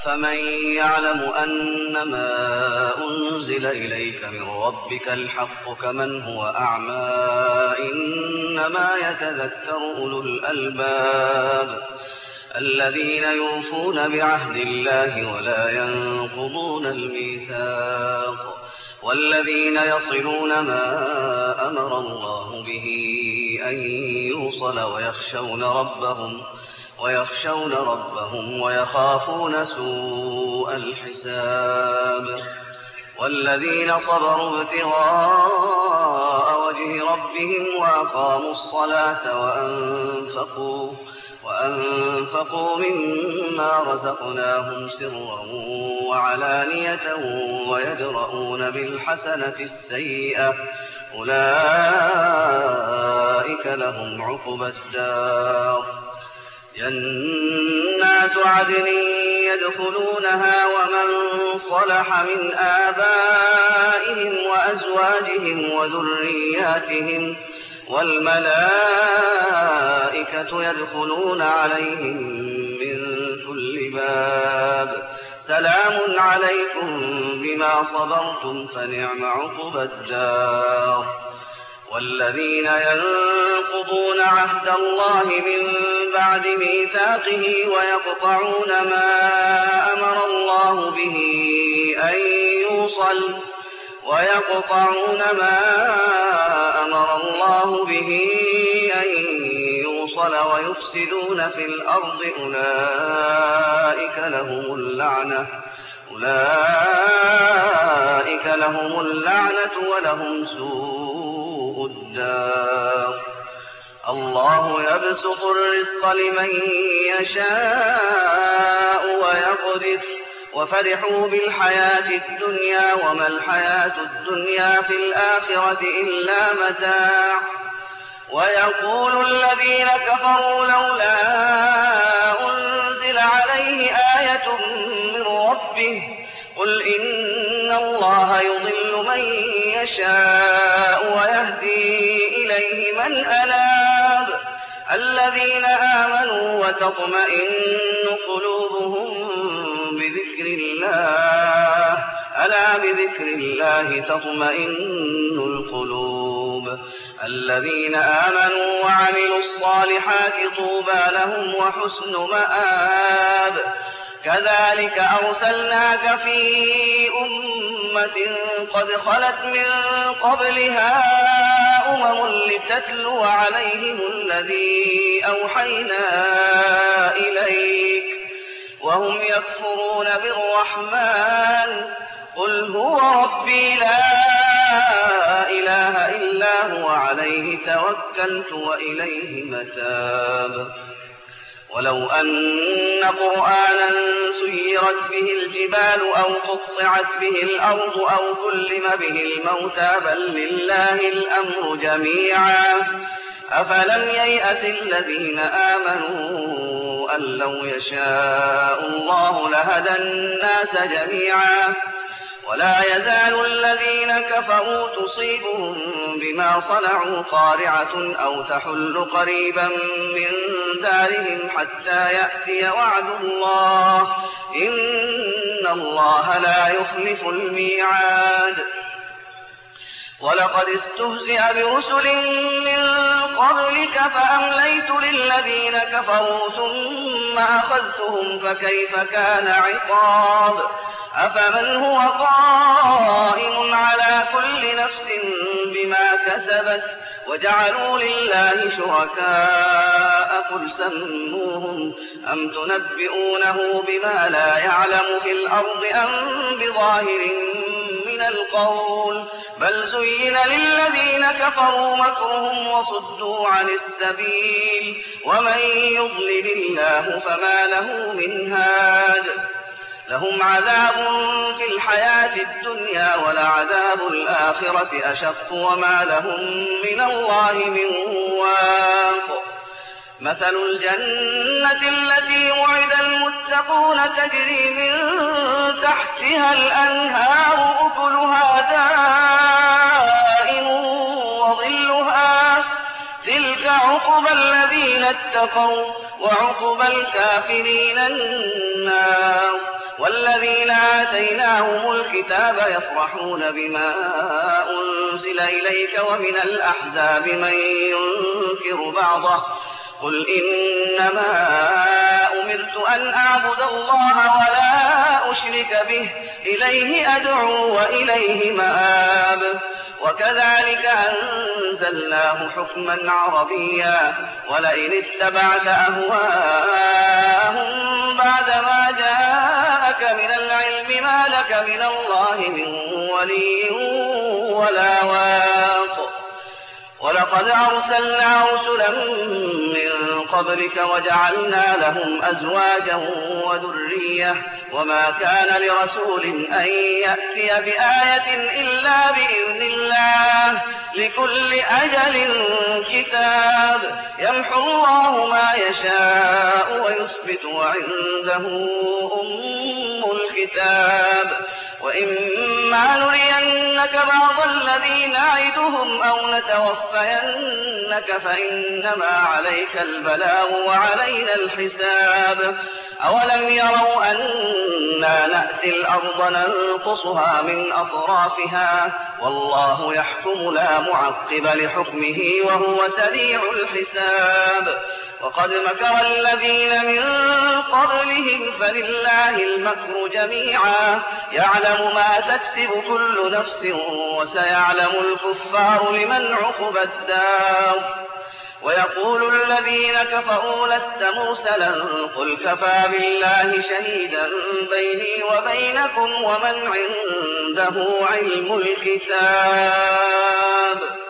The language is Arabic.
أفمن يعلم أنما أنزل إليك من ربك الحق كمن هو أعمى إنما يتذكر أولو الألباب الذين يوفون بعهد الله ولا ينقضون الميثاق والذين يصلون ما أمر الله به أن يوصل ويخشون ربهم ويخافون سوء الحساب والذين صبروا ابتغاء وجه ربهم وأقاموا الصلاة وأنفقوا مما رزقناهم سرا وعلانية ويدرؤون بالحسنة السيئة أولئك لهم عقبى الدار جنات عدن يدخلونها ومن صلح من آبائهم وأزواجهم وذرياتهم والملائكة يدخلون عليهم من كل باب سلام عليكم بما صبرتم فنعم عقبى الدار والذين ينقضون عهد الله من بعد ميثاقه ويقطعون ما أمر الله به أن يوصل ويفسدون في الأرض أولئك لهم اللعنة ولهم سوء الدار الله يبسط الرزق لمن يشاء ويقدر وفرحوا بالحياة الدنيا وما الحياة الدنيا في الآخرة إلا متاع ويقول الذين كفروا لولا أنزل عليه آية من ربه قل إن الله يضل من يشاء ويهدي إليه من أناب الذين آمنوا وتطمئن قلوبهم بذكر الله ألا بذكر الله تطمئن القلوب الذين آمنوا وعملوا الصالحات طوبى لهم وحسن مآب كذلك أرسلناك في أمة قد خلت من قبلها لتتلو عليهم الذي أوحينا إليك وهم يكفرون بالرحمن قل هو ربي لا إله إلا هو عليه توكلت وإليه متاب ولو أن قرآنا سيرت به الجبال أو قطعت به الأرض أو كلم به الموتى بل لله الأمر جميعا أفلم ييأس الذين آمنوا أن لو يشاء الله لهدى الناس جميعا ولا يزال الذين كفروا تصيبهم بما صنعوا قارعة أو تحل قريبا من دارهم حتى يأتي وعد الله إن الله لا يخلف الميعاد ولقد استهزئ برسل من قبلك فأمليت للذين كفروا ثم أخذتهم فكيف كان عقاب أفمن هو قائم على كل نفس بما كسبت وجعلوا لله شركاء قل سموهم أم تنبئونه بما لا يعلم في الأرض أم بظاهر من القول بل زين للذين كفروا مكرهم وصدوا عن السبيل ومن يضلل الله فما له من هاد لهم عذاب في الحياة الدنيا ولعذاب الآخرة أشق وما لهم من الله من واق مثل الجنة التي وعد المتقون تجري من تحتها الأنهار أكلها دائم وظلها تلك عقبى الذين اتقوا وعقبى الكافرين النار والذين آتيناهم الكتاب يفرحون بما أنزل إليك ومن الأحزاب من ينكر بعضه قل إنما أمرت أن أعبد الله ولا أشرك به إليه أدعو وإليه مآب وكذلك أنزلناه حكما عربيا ولئن اتبعت أهواءهم بعدما جاءك من العلم ما لك من الله من ولي ولا واق ولقد أرسلنا رسلا من قبلك وجعلنا لهم أزواجا وذرية وما كان لرسول أن يأتي بآية إلا بإذن الله لكل أجل كتاب يمحو الله ما يشاء ويثبت وعنده أم الكتاب وإما نرينك بعض الذي نعدهم أو نتوفينك فإنما عليك البلاغ وعلينا الحساب أولم يروا أنا نأتي الأرض ننقصها من أطرافها والله يحكم لا معقب لحكمه وهو سريع الحساب وقد مكر الذين من قبلهم فلله المكر جميعا يعلم ما تكسب كل نفس وسيعلم الكفار لمن عقبى الدار ويقول الذين كفروا لست مرسلا قل كفى بالله شهيدا بيني وبينكم ومن عنده علم الكتاب